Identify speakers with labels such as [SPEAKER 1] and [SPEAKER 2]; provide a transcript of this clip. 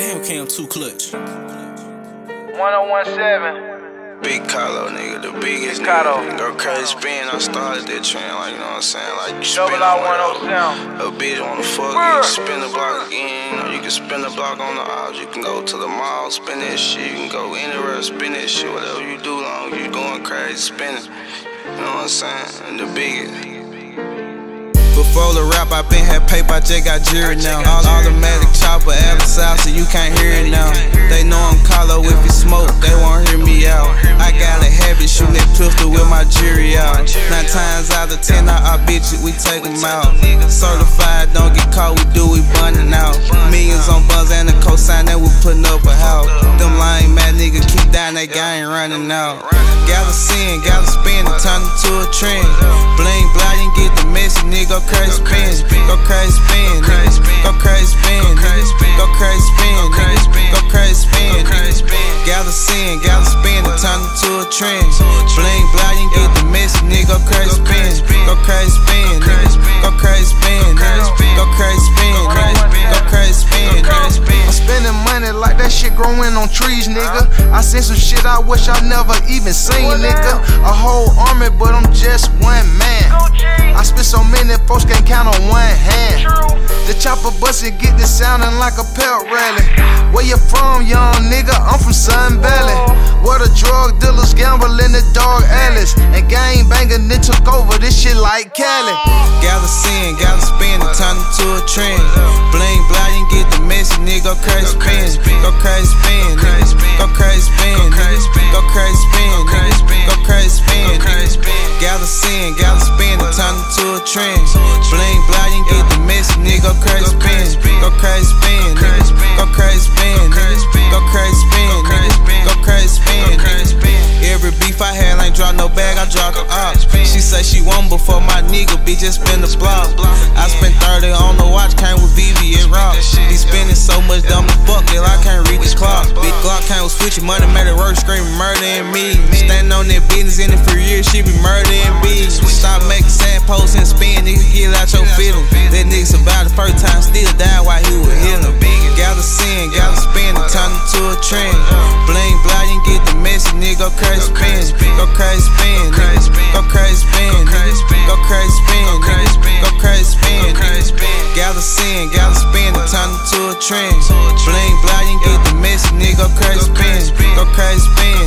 [SPEAKER 1] Cam too clutch.
[SPEAKER 2] 1017.
[SPEAKER 3] Big Carlo, nigga, the biggest
[SPEAKER 2] Carlo.
[SPEAKER 3] nigga. Go crazy spin, I started that trend, like, you know what I'm saying? Like, you spin
[SPEAKER 2] Double
[SPEAKER 3] on
[SPEAKER 2] R
[SPEAKER 3] whatever.
[SPEAKER 2] 107.
[SPEAKER 3] A bitch wanna fuck you, spin the block again. You know, you can spin the block on the odds. You can go to the mall, spin that shit. You can go anywhere, spin that shit. Whatever you do, long you going crazy, spinning. You know what I'm saying? And the biggest. Before the rap, I been had paper, I just got jury now. Automatic chopper, Alice out, so you can't hear it now. They know I'm Carlo, if you smoke, they won't hear me out. I got a habit shooting that pistol with my jury out. 9 times out of 10, I bitch it, we take them out. Certified, don't get caught, we do, we bunnin' out. Millions on buns and a cosign that we putting up a house. Them lying mad niggas keep dying, that guy ain't running out. Gotta sin, gotta spin it, turn it to a trend. Bling, blah, you get the message, nigga. Go crazy spin, go crazy spin, go crazy spin, go crazy spin, go crazy spin. Gotta sin, gotta spin it, turn it to a trend. Bling, blah, you get the message, nigga. Go crazy spin, go crazy spin, go crazy spin, go crazy spin, go crazy spin.
[SPEAKER 4] I'm spending money like that shit growing on trees, nigga. I seen some shit I wish I never even seen, nigga. A whole army, but I'm just one man. I spent so many folks can't count on one hand. The chopper bustin' get this sounding like a pelt rally. Where you from, young nigga? I'm from Sun Valley. Where the drug dealers gamble in the dog alleys. And gang bangin' then took over this shit like Cali.
[SPEAKER 3] Gotta sin, gotta spin it, turn it to a trend. Bling, blah, you get the message, nigga. Go crazy spin, go crazy spin, go crazy spin, go crazy spin, go crazy spin. Gotta sin, gotta spin it, turn it to a trend. Bling, blah, you get the message, nigga. Go crazy spin, go crazy spin, go crazy spin, go crazy spin, go crazy spin. Every beef I had ain't drop no bag, I dropped her off. She say she won before my nigga, bitch, just spin the block. I spent 30 on the watch, came with VV and Rock. Be spending so much dumb fuck it, I can't read the clock. Big Glock came with switching money, made it work, screaming murdering me. Standing on that business in it for years, she be murdering me. Stop making sad posts and spin, nigga, get out your feelings. That nigga survived the first time, still died while he was healing. Gotta sin, gotta spin it, turn it to a trend. Bling, blah, you get the message, nigga. Go crazy spin, go crazy spin, go crazy spin, go crazy spin, go crazy spin. Gotta sin, gotta spin it, turn it to a trend. Bling, blah, you get the message, nigga. Go crazy spin, go crazy spin.